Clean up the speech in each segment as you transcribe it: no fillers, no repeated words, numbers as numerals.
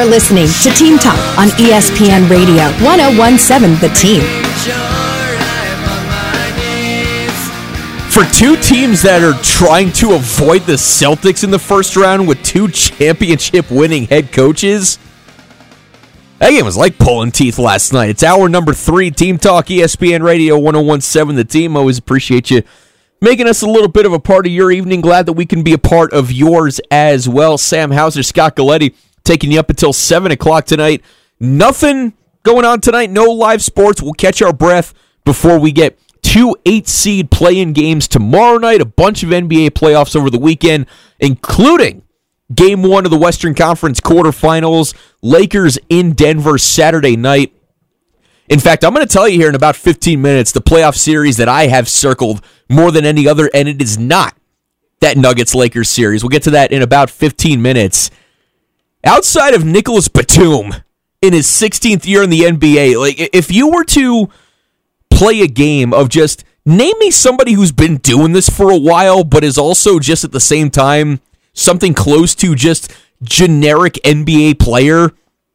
You're listening to Team Talk on ESPN Radio 1017 The Team. For two teams that are trying to avoid the Celtics in the first round with two championship-winning head coaches, that game was like pulling teeth last night. It's hour number 3, Team Talk, ESPN Radio 1017 The Team. Always appreciate you making us a little bit of a part of your evening. Glad that we can be a part of yours as well. Sam Hauser, Scott Galletti, taking you up until 7 o'clock tonight. Nothing going on tonight. No live sports. We'll catch our breath before we get 2 8-seed play-in games tomorrow night. A bunch of NBA playoffs over the weekend, including Game 1 of the Western Conference quarterfinals. Lakers in Denver Saturday night. In fact, I'm going to tell you here in about 15 minutes the playoff series that I have circled more than any other, and it is not that Nuggets-Lakers series. We'll get to that in about 15 minutes. Outside of Nicholas Batum in his 16th year in the NBA, like if you were to play a game of just name me somebody who's been doing this for a while, but is also just at the same time something close to just generic NBA player,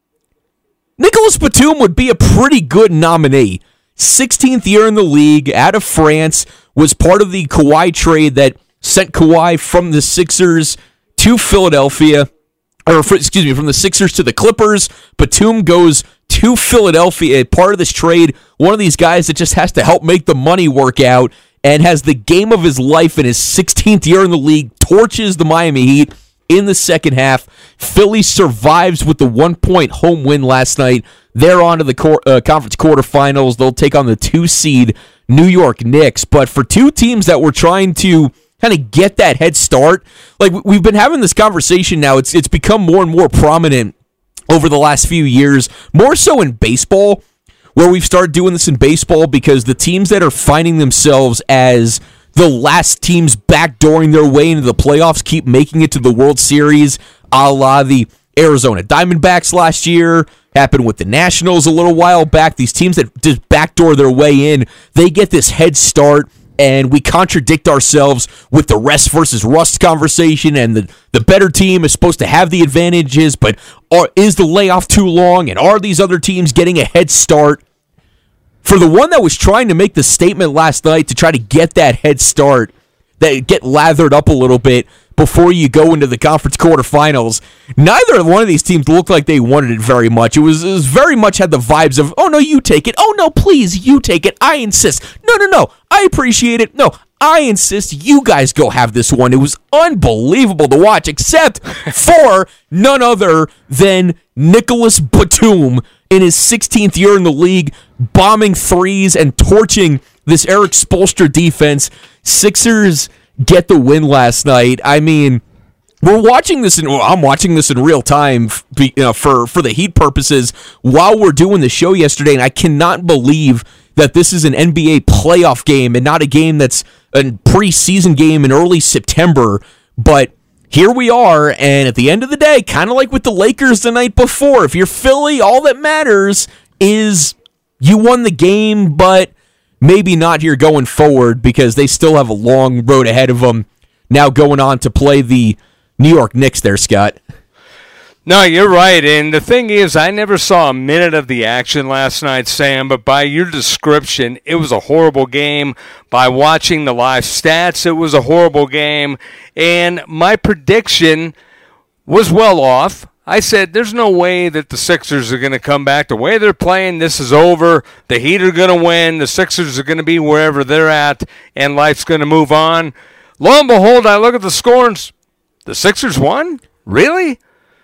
Nicholas Batum would be a pretty good nominee. 16th year in the league, out of France, was part of the Kawhi trade that sent Kawhi from the Sixers to Philadelphia, from the Sixers to the Clippers. Batum goes to Philadelphia, part of this trade, one of these guys that just has to help make the money work out and has the game of his life in his 16th year in the league, torches the Miami Heat in the second half. Philly survives with the 1-point home win last night. They're on to the conference quarterfinals. They'll take on the 2-seed New York Knicks. But for two teams that were trying to kind of get that head start, like we've been having this conversation now, it's become more and more prominent over the last few years, more so in baseball, where we've started doing this in baseball because the teams that are finding themselves as the last teams backdooring their way into the playoffs keep making it to the World Series, a la the Arizona Diamondbacks last year, happened with the Nationals a little while back. These teams that just backdoor their way in, they get this head start, and we contradict ourselves with the rest versus rust conversation, and the better team is supposed to have the advantages, but is the layoff too long, and are these other teams getting a head start? For the one that was trying to make the statement last night to try to get that head start, that get lathered up a little bit before you go into the conference quarterfinals, neither one of these teams looked like they wanted it very much. It was very much had the vibes of, oh no, you take it. Oh no, please, you take it. I insist. No, I appreciate it. No, I insist. You guys go have this one. It was unbelievable to watch, except for none other than Nicholas Batum in his 16th year in the league, bombing threes and torching this Eric Spoelstra defense. Sixers get the win last night. I mean, I'm watching this in real time for the Heat purposes while we're doing the show yesterday, and I cannot believe that this is an NBA playoff game and not a game that's a preseason game in early September. But here we are, and at the end of the day, kind of like with the Lakers the night before, if you're Philly, all that matters is you won the game, but maybe not here going forward because they still have a long road ahead of them now going on to play the New York Knicks there, Scott. No, you're right, and the thing is, I never saw a minute of the action last night, Sam, but by your description, it was a horrible game. By watching the live stats, it was a horrible game, and my prediction was well off. I said, there's no way that the Sixers are going to come back. The way they're playing, this is over. The Heat are going to win. The Sixers are going to be wherever they're at, and life's going to move on. Lo and behold, I look at the scores. The Sixers won? Really?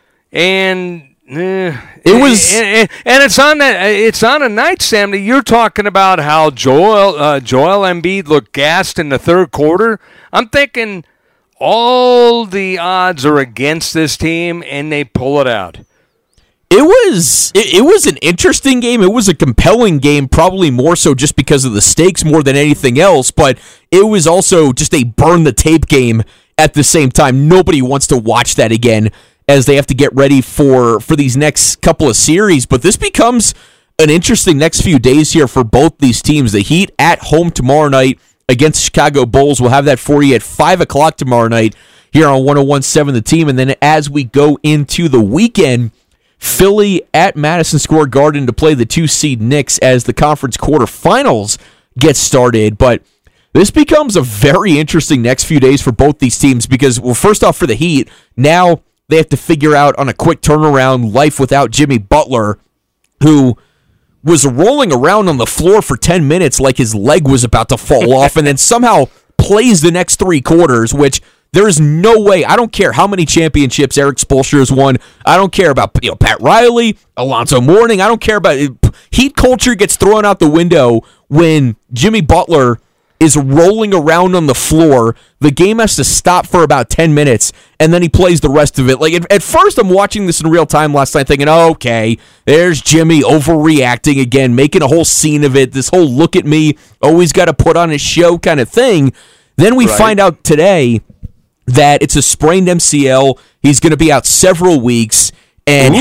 And it was, and it's on a night, Sam, that you're talking about how Joel Embiid looked gassed in the third quarter. I'm thinking all the odds are against this team, and they pull it out. It was an interesting game. It was a compelling game, probably more so just because of the stakes more than anything else. But it was also just a burn the tape game at the same time. Nobody wants to watch that again, as they have to get ready for these next couple of series. But this becomes an interesting next few days here for both these teams. The Heat at home tomorrow night against the Chicago Bulls. We'll have that for you at 5 o'clock tomorrow night here on 101.7 The Team. And then as we go into the weekend, Philly at Madison Square Garden to play the 2-seed Knicks as the conference quarterfinals get started. But this becomes a very interesting next few days for both these teams because, well, first off, for the Heat, now they have to figure out on a quick turnaround life without Jimmy Butler, who was rolling around on the floor for 10 minutes like his leg was about to fall off, and then somehow plays the next 3 quarters, which there is no way. I don't care how many championships Eric Spoelstra has won. I don't care about Pat Riley, Alonzo Mourning. I don't care about it. Heat culture gets thrown out the window when Jimmy Butler is rolling around on the floor. The game has to stop for about 10 minutes, and then he plays the rest of it. Like at first, I'm watching this in real time last night thinking, oh, okay, there's Jimmy overreacting again, making a whole scene of it, this whole look at me, always got to put on a show kind of thing. Then we find out today that it's a sprained MCL. He's going to be out several weeks. And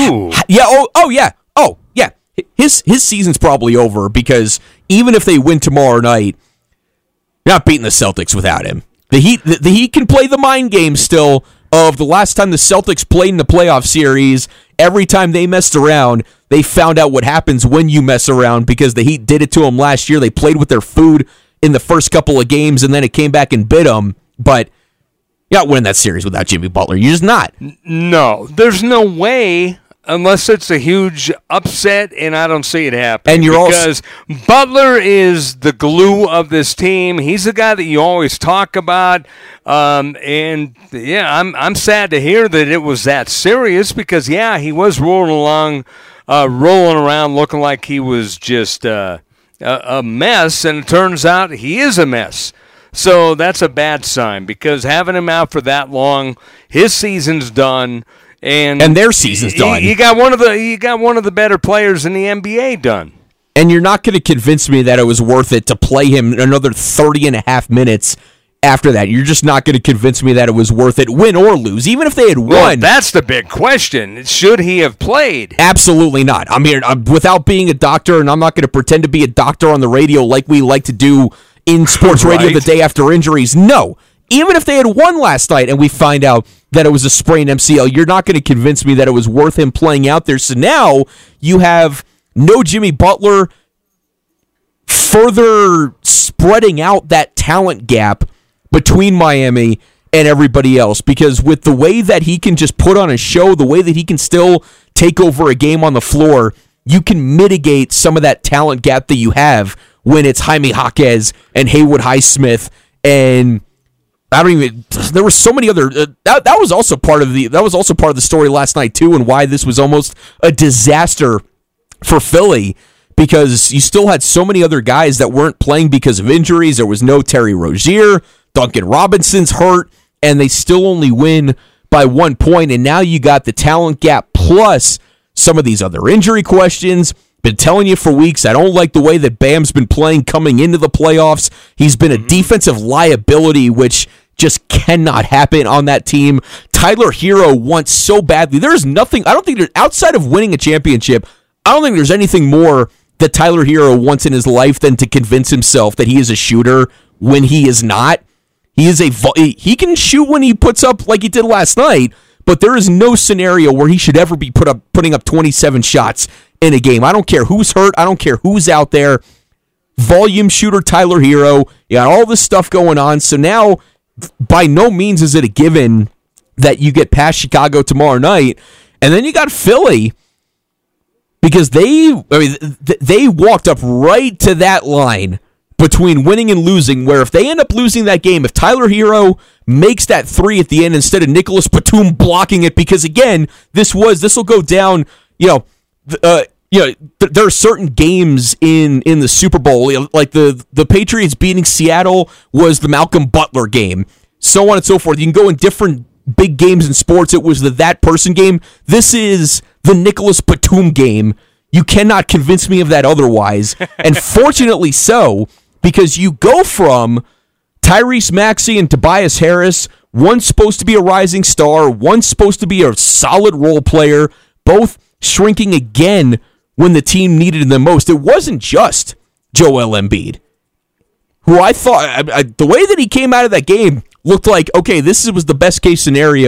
his season's probably over because even if they win tomorrow night, not beating the Celtics without him. The Heat can play the mind game still of the last time the Celtics played in the playoff series. Every time they messed around, they found out what happens when you mess around because the Heat did it to them last year. They played with their food in the first couple of games, and then it came back and bit them. But you're not winning that series without Jimmy Butler. You're just not. No, there's no way. Unless it's a huge upset, and I don't see it happening. And you're because Butler is the glue of this team. He's the guy that you always talk about. I'm sad to hear that it was that serious because he was rolling around, looking like he was just a mess, and it turns out he is a mess. So that's a bad sign because having him out for that long, his season's done. And their season's done. You got one of the better players in the NBA done. And you're not going to convince me that it was worth it to play him another 30 and a half minutes after that. You're just not going to convince me that it was worth it, win or lose. Even if they had won. Well, that's the big question. Should he have played? Absolutely not. I mean, without being a doctor, and I'm not going to pretend to be a doctor on the radio like we like to do in sports radio the day after injuries. No. Even if they had won last night and we find out that it was a sprained MCL, you're not going to convince me that it was worth him playing out there. So now you have no Jimmy Butler, further spreading out that talent gap between Miami and everybody else. Because with the way that he can just put on a show, the way that he can still take over a game on the floor, you can mitigate some of that talent gap that you have when it's Jaime Jaquez and Haywood Highsmith and there were so many other that was also part of the story last night too, and why this was almost a disaster for Philly because you still had so many other guys that weren't playing because of injuries. There was no Terry Rozier, Duncan Robinson's hurt, and they still only win by 1 point. And now you got the talent gap plus some of these other injury questions. Been telling you for weeks, I don't like the way that Bam's been playing coming into the playoffs. He's been a defensive liability, which just cannot happen on that team. Tyler Hero wants so badly. There's nothing, I don't think, outside of winning a championship, I don't think there's anything more that Tyler Hero wants in his life than to convince himself that he is a shooter when he is not. He can shoot when he puts up like he did last night, but there is no scenario where he should ever be putting up 27 shots in a game. I don't care who's hurt. I don't care who's out there. Volume shooter Tyler Hero. You got all this stuff going on. So now, by no means is it a given that you get past Chicago tomorrow night. And then you got Philly because they walked up right to that line between winning and losing, where if they end up losing that game, if Tyler Hero makes that three at the end instead of Nicholas Batum blocking it, because again, this will go down, there are certain games in the Super Bowl, like the Patriots beating Seattle was the Malcolm Butler game, so on and so forth. You can go in different big games in sports. It was the that person game. This is the Nicholas Batum game. You cannot convince me of that otherwise. And fortunately so, because you go from Tyrese Maxey and Tobias Harris, one supposed to be a rising star, one supposed to be a solid role player, both shrinking again when the team needed them most. It wasn't just Joel Embiid, who I thought, the way that he came out of that game looked like, okay, this was the best case scenario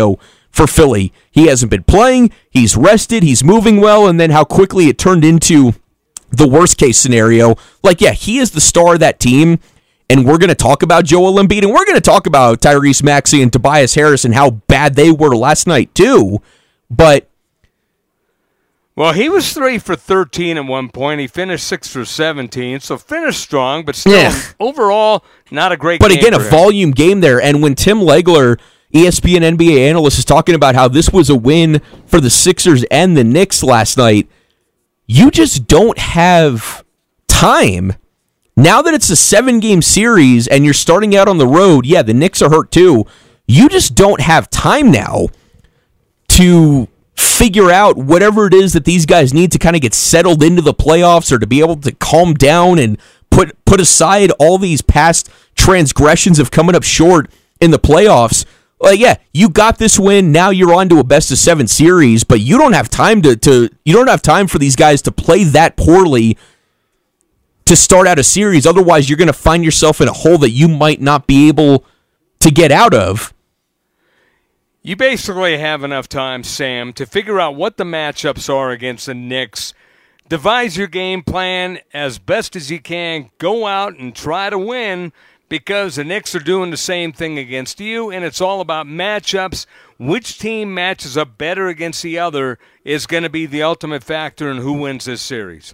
for Philly. He hasn't been playing, he's rested, he's moving well, and then how quickly it turned into the worst case scenario. Like, yeah, he is the star of that team, and we're going to talk about Joel Embiid, and we're going to talk about Tyrese Maxey and Tobias Harris and how bad they were last night too. But well, he was 3 for 13 at one point. He finished 6 for 17, so finished strong, but still, overall, not a great game. But again, a volume game there. And when Tim Legler, ESPN NBA analyst, is talking about how this was a win for the Sixers and the Knicks last night, you just don't have time. Now that it's a 7-game series and you're starting out on the road, yeah, the Knicks are hurt too. You just don't have time now to figure out whatever it is that these guys need to kind of get settled into the playoffs or to be able to calm down and put aside all these past transgressions of coming up short in the playoffs. Like, yeah, you got this win. Now you're on to a best-of-7 series, but you don't have time you don't have time for these guys to play that poorly to start out a series. Otherwise, you're going to find yourself in a hole that you might not be able to get out of. You basically have enough time, Sam, to figure out what the matchups are against the Knicks. Devise your game plan as best as you can. Go out and try to win because the Knicks are doing the same thing against you, and it's all about matchups. Which team matches up better against the other is going to be the ultimate factor in who wins this series.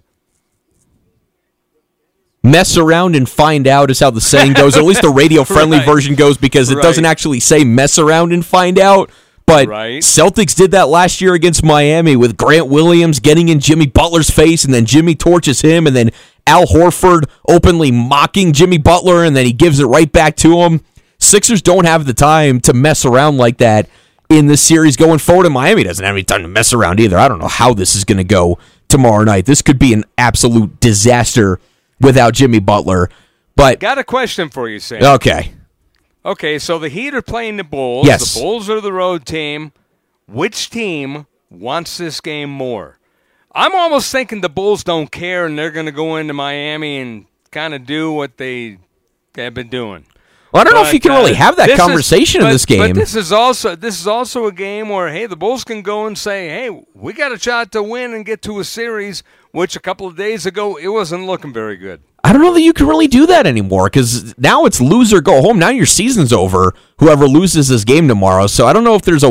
Mess around and find out is how the saying goes, or at least the radio-friendly version goes, because it doesn't actually say mess around and find out. But Celtics did that last year against Miami with Grant Williams getting in Jimmy Butler's face, and then Jimmy torches him, and then Al Horford openly mocking Jimmy Butler, and then he gives it right back to him. Sixers don't have the time to mess around like that in this series going forward, and Miami doesn't have any time to mess around either. I don't know how this is going to go tomorrow night. This could be an absolute disaster without Jimmy Butler. But got a question for you, Sam. Okay, so the Heat are playing the Bulls. Yes. The Bulls are the road team. Which team wants this game more? I'm almost thinking the Bulls don't care and they're going to go into Miami and kind of do what they have been doing. Well, I don't know if you can really have that conversation in this game. But this is also a game where, hey, the Bulls can go and say, hey, we got a shot to win and get to a series, which a couple of days ago it wasn't looking very good. I don't know that you can really do that anymore because now it's lose or go home. Now your season's over, whoever loses this game tomorrow. So I don't know if there's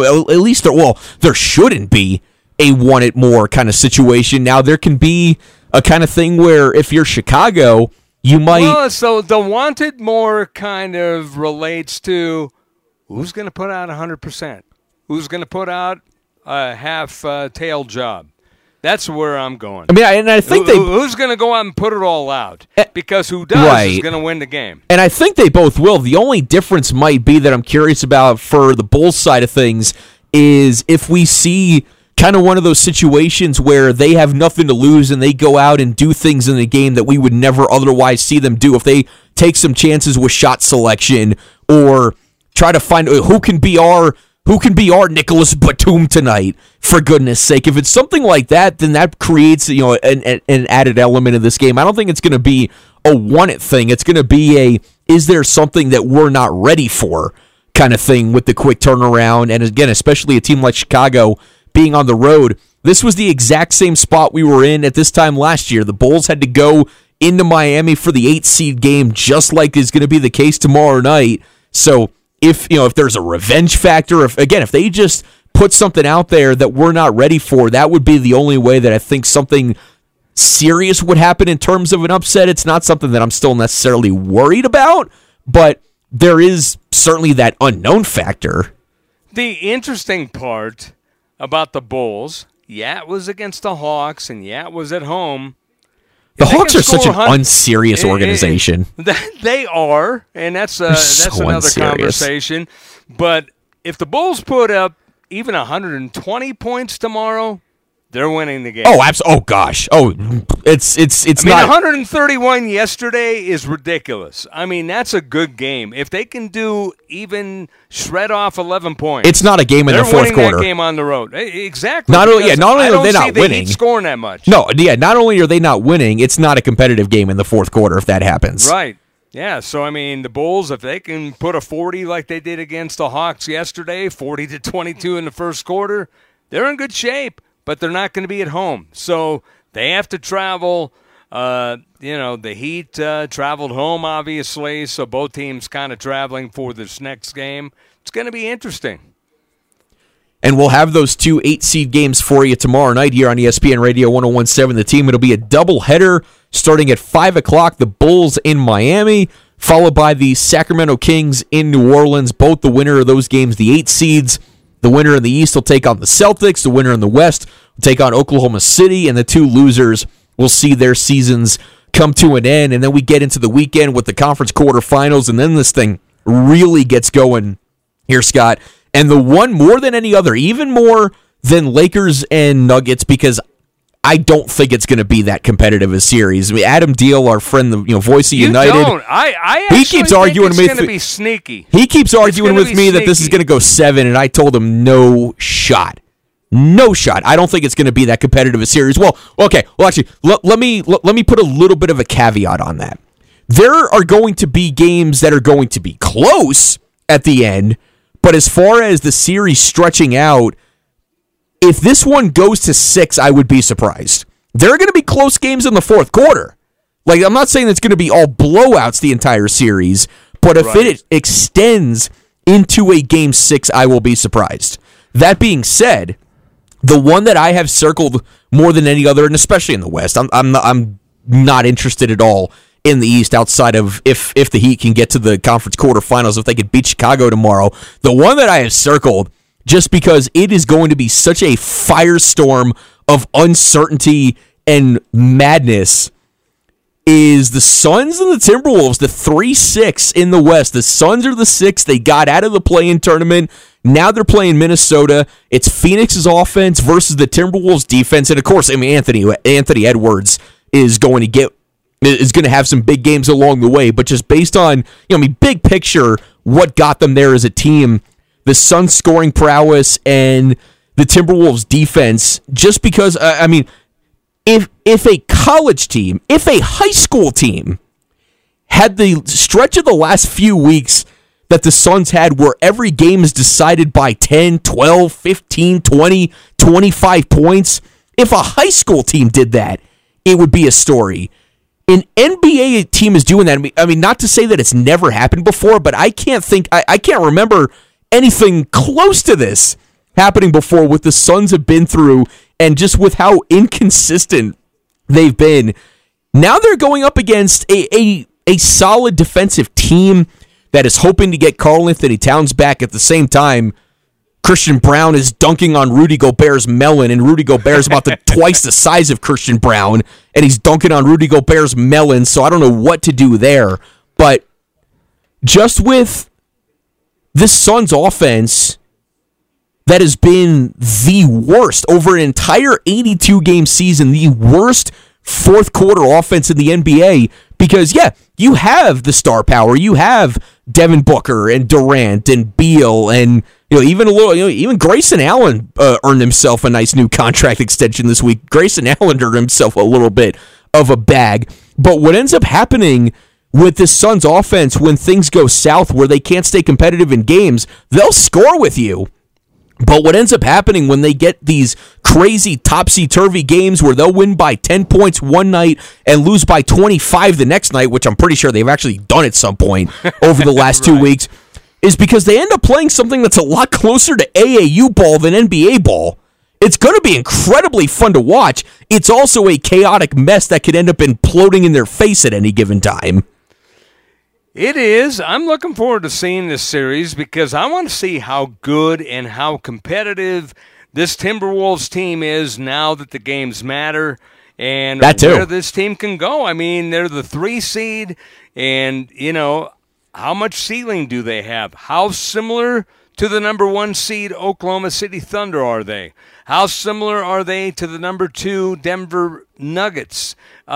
there shouldn't be a one it more kind of situation. Now there can be a kind of thing where if you're Chicago, you might... Well, so the wanted more kind of relates to who's going to put out 100%. Who's going to put out a half-tailed job. That's where I'm going. I mean, and I think who's going to go out and put it all out? Because who does is going to win the game. And I think they both will. The only difference might be that I'm curious about for the Bulls side of things is if we see kind of one of those situations where they have nothing to lose and they go out and do things in the game that we would never otherwise see them do. If they take some chances with shot selection or try to find who can be our Nicholas Batum tonight, for goodness sake. If it's something like that, then that creates an added element of this game. I don't think it's going to be a want-it thing. It's going to be is there something that we're not ready for kind of thing with the quick turnaround. And again, especially a team like Chicago being on the road. This was the exact same spot we were in at this time last year. The Bulls had to go into Miami for the 8-seed game, just like is going to be the case tomorrow night. So if there's a revenge factor, if they just put something out there that we're not ready for, that would be the only way that I think something serious would happen in terms of an upset. It's not something that I'm still necessarily worried about, but there is certainly that unknown factor. The interesting part about the Bulls, it was against the Hawks, and it was at home. The Hawks are such an unserious organization. They are, and that's another unserious conversation. But if the Bulls put up even 120 points tomorrow, they're winning the game. Oh, absolutely! Oh gosh! Oh, it's not 131 yesterday is ridiculous. I mean, that's a good game. If they can even shred off 11 points, it's not a game in the fourth quarter. They're winning that game on the road. Exactly. Not only are they not winning, scoring that much. No, not only are they not winning, it's not a competitive game in the fourth quarter if that happens. Right. Yeah, so, I mean, the Bulls, if they can put a 40 like they did against the Hawks yesterday, 40-22 in the first quarter, they're in good shape, but they're not going to be at home. So they have to travel. The Heat traveled home, obviously, so both teams kind of traveling for this next game. It's going to be interesting. And we'll have those 2 8-seed games for you tomorrow night here on ESPN Radio 101.7 The Team. It'll be a doubleheader starting at 5 o'clock. The Bulls in Miami, followed by the Sacramento Kings in New Orleans. Both the winner of those games, the 8 seeds. The winner in the East will take on the Celtics. The winner in the West will take on Oklahoma City. And the 2 losers will see their seasons come to an end. And then we get into the weekend with the conference quarterfinals. And then this thing really gets going here, Scott. And the one more than any other, even more than Lakers and Nuggets, because I don't think it's going to be that competitive a series. I mean, Adam Deal, our friend, the voice of United, I he keeps arguing it's going to be sneaky. He keeps arguing with me that this is going to go 7, and I told him no shot. No shot. I don't think it's going to be that competitive a series. Well, okay. Well, actually, let me put a little bit of a caveat on that. There are going to be games that are going to be close at the end. But as far as the series stretching out, if this one goes to 6, I would be surprised. There are going to be close games in the fourth quarter. Like, I'm not saying it's going to be all blowouts the entire series, but if it extends into a game 6, I will be surprised. That being said, the one that I have circled more than any other, and especially in the West, I'm not interested at all in the East outside of if the Heat can get to the conference quarterfinals, if they could beat Chicago tomorrow. The one that I have circled, just because it is going to be such a firestorm of uncertainty and madness, is the Suns and the Timberwolves, the 3-6 in the West. The Suns are the 6. They got out of the play-in tournament. Now they're playing Minnesota. It's Phoenix's offense versus the Timberwolves defense. And, of course, I mean, Anthony Edwards is going to have some big games along the way, but just based on, big picture, what got them there as a team, the Suns scoring prowess and the Timberwolves defense, just because, if a college team, if a high school team had the stretch of the last few weeks that the Suns had where every game is decided by 10, 12, 15, 20, 25 points, if a high school team did that, it would be a story. An NBA team is doing that. I mean, not to say that it's never happened before, but I can't remember anything close to this happening before what the Suns have been through and just with how inconsistent they've been. Now they're going up against a solid defensive team that is hoping to get Karl-Anthony Towns back. At the same time, Christian Braun is dunking on Rudy Gobert's melon, and Rudy Gobert's about twice the size of Christian Braun, and he's dunking on Rudy Gobert's melon, so I don't know what to do there. But just with this Suns offense that has been the worst over an entire 82-game season, the worst fourth quarter offense in the NBA, because, you have the star power. You have Devin Booker and Durant and Beal and even Grayson Allen earned himself a nice new contract extension this week. Grayson Allen earned himself a little bit of a bag. But what ends up happening with this Suns offense when things go south where they can't stay competitive in games, they'll score with you. But what ends up happening when they get these crazy topsy-turvy games where they'll win by 10 points one night and lose by 25 the next night, which I'm pretty sure they've actually done at some point over the last 2 weeks, is because they end up playing something that's a lot closer to AAU ball than NBA ball. It's going to be incredibly fun to watch. It's also a chaotic mess that could end up imploding in their face at any given time. It is. I'm looking forward to seeing this series because I want to see how good and how competitive this Timberwolves team is now that the games matter and where this team can go. I mean, they're the 3 seed and, how much ceiling do they have? How similar to the number 1 seed Oklahoma City Thunder are they? How similar are they to the number 2 Denver Nuggets?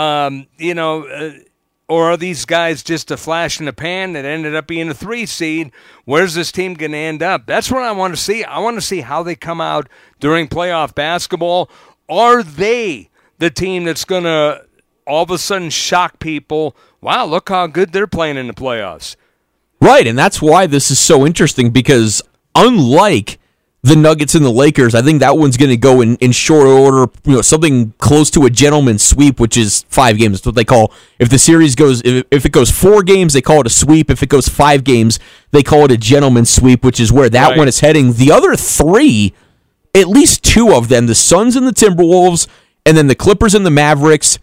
Or are these guys just a flash in the pan that ended up being a 3 seed? Where's this team going to end up? That's what I want to see. I want to see how they come out during playoff basketball. Are they the team that's going to all of a sudden shock people. Wow, look how good they're playing in the playoffs. Right, and that's why this is so interesting, because unlike the Nuggets and the Lakers, I think that one's going to go in short order, something close to a gentleman's sweep, which is 5 games. That's what they call, if the series goes, if it goes 4 games, they call it a sweep. If it goes 5 games, they call it a gentleman's sweep, which is where that one is heading. The other 3, at least 2 of them, the Suns and the Timberwolves, and then the Clippers and the Mavericks.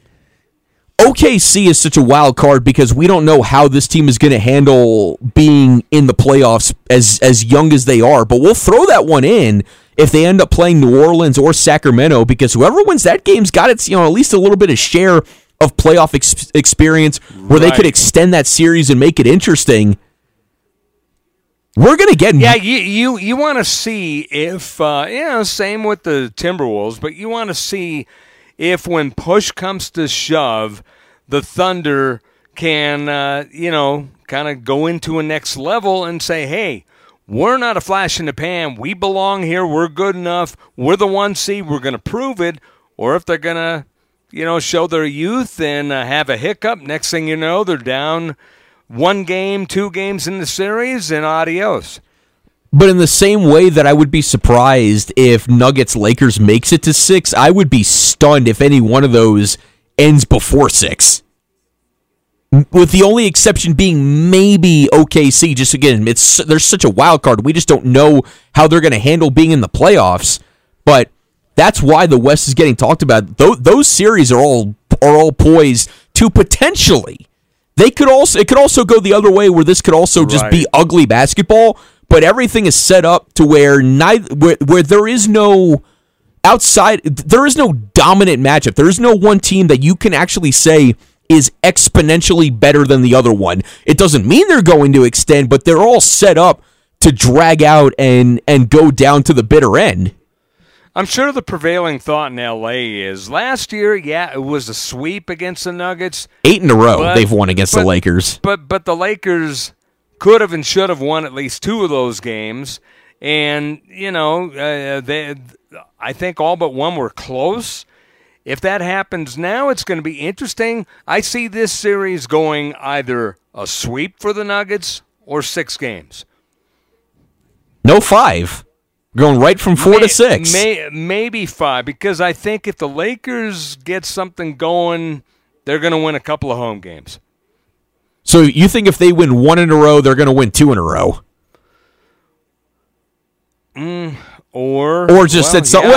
OKC is such a wild card because we don't know how this team is going to handle being in the playoffs as young as they are, but we'll throw that one in if they end up playing New Orleans or Sacramento, because whoever wins that game's got its at least a little bit of share of playoff experience where they could extend that series and make it interesting. We're going to get... Yeah, you want to see if, same with the Timberwolves, but you want to see if when push comes to shove, the Thunder can, kind of go into a next level and say, hey, we're not a flash in the pan. We belong here. We're good enough. We're the 1 seed. We're going to prove it. Or if they're going to, show their youth and have a hiccup, next thing you know, they're down 1 game, 2 games in the series, and adios. But in the same way that I would be surprised if Nuggets-Lakers makes it to 6, I would be stunned if any one of those ends before 6. With the only exception being maybe OKC. Just again, there's such a wild card. We just don't know how they're going to handle being in the playoffs. But that's why the West is getting talked about. Those series are all poised to potentially. It could also go the other way, where this could also just be ugly basketball. But everything is set up to where there is no there is no dominant matchup. There is no one team that you can actually say is exponentially better than the other one. It doesn't mean they're going to extend, but they're all set up to drag out and go down to the bitter end. I'm sure the prevailing thought in L.A. is last year, it was a sweep against the Nuggets. 8 in a row they've won against the Lakers. But the Lakers could have and should have won at least 2 of those games. And, I think all but one were close. If that happens now, it's going to be interesting. I see this series going either a sweep for the Nuggets or 6 games. No 5. Going right from 4 to 6. Maybe 5, because I think if the Lakers get something going, they're going to win a couple of home games. So you think if they win 1 in a row, they're going to win 2 in a row? Or just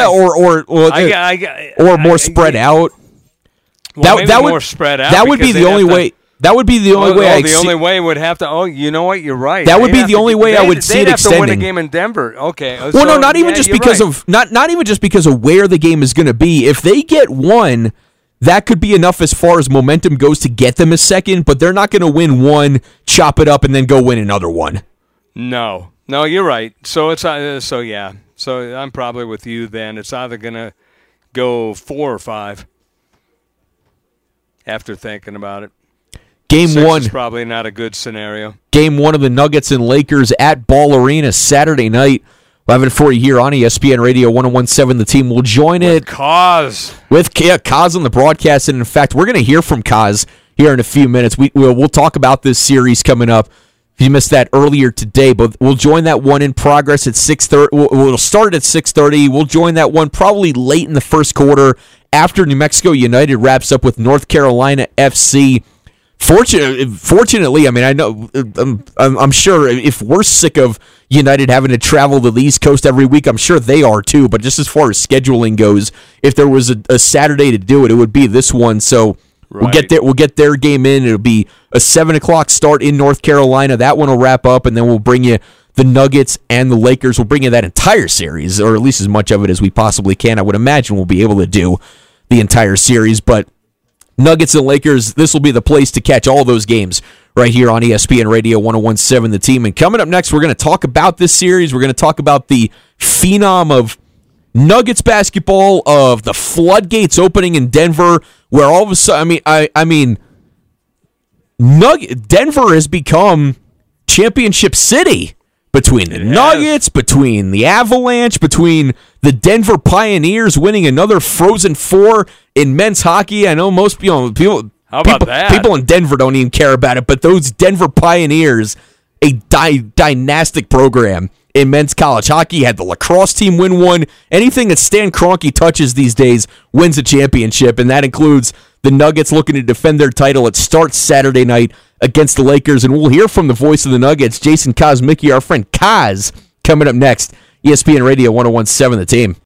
or more spread out. Well, that would more spread out. That would be the only way. That would be the only way. The only way would have to. Oh, you know what? You're right. That would be the only way I would see it extending. They'd have to win a game in Denver. Okay. Well, no, not even just because of not even just because of where the game is going to be. If they get 1, that could be enough as far as momentum goes to get them a second. But they're not going to win 1, chop it up, and then go win another one. No, you're right. So it's yeah. So I'm probably with you then. It's either going to go 4 or 5 after thinking about it. Game 1 is probably not a good scenario. Game 1 of the Nuggets and Lakers at Ball Arena Saturday night. We'll have it for you here on ESPN Radio 101.7. The team will join it. Kaz. With Kaz on the broadcast. And in fact, we're going to hear from Kaz here in a few minutes. We'll talk about this series coming up. If you missed that earlier today, but we'll join that one in progress at 6:30. We'll start at 6:30. We'll join that one probably late in the first quarter after New Mexico United wraps up with North Carolina FC. Fortunately, I mean, I know I'm sure if we're sick of United having to travel to the East Coast every week, I'm sure they are too. But just as far as scheduling goes, if there was a Saturday to do it, it would be this one. So. Right. We'll get their game in. It'll be a 7:00 start in North Carolina. That one will wrap up, and then we'll bring you the Nuggets and the Lakers. We'll bring you that entire series, or at least as much of it as we possibly can. I would imagine we'll be able to do the entire series, but Nuggets and Lakers, this will be the place to catch all those games right here on ESPN Radio 101.7 The Team. And coming up next, we're going to talk about this series. We're going to talk about the phenom of Nuggets basketball, of the floodgates opening in Denver, where all of a sudden, I mean, Denver has become championship city between the Nuggets, between the Avalanche, between The Denver Pioneers winning another Frozen Four in men's hockey. I know most people How about that? People in Denver don't even care about it, but those Denver Pioneers, a dynastic program in men's college hockey, had the lacrosse team win one. Anything that Stan Kroenke touches these days wins a championship, and that includes the Nuggets looking to defend their title. It starts Saturday night against the Lakers, and we'll hear from the voice of the Nuggets, Jason Kosmicki, our friend Kaz, coming up next. ESPN Radio 101.7 The Team.